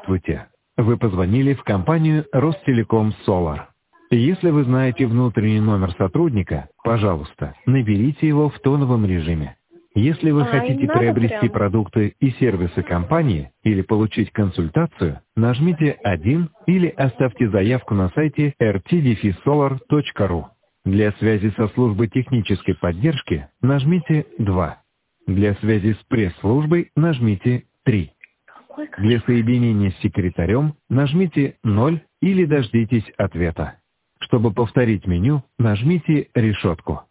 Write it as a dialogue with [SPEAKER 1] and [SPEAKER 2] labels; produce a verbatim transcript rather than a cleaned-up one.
[SPEAKER 1] Здравствуйте. Вы позвонили в компанию Ростелеком Solar. Если вы знаете внутренний номер сотрудника, пожалуйста, наберите его в тоновом режиме. Если вы
[SPEAKER 2] А, и
[SPEAKER 1] хотите
[SPEAKER 2] надо
[SPEAKER 1] приобрести
[SPEAKER 2] прям.
[SPEAKER 1] продукты и сервисы компании или получить консультацию, нажмите один или оставьте заявку на сайте эр ти дефис солар точка ру. Для связи со службой технической поддержки нажмите два. Для связи с пресс-службой нажмите три.
[SPEAKER 2] Какой
[SPEAKER 1] Для
[SPEAKER 2] кошмар.
[SPEAKER 1] соединения с секретарем нажмите ноль или дождитесь ответа. Чтобы повторить меню, нажмите решетку.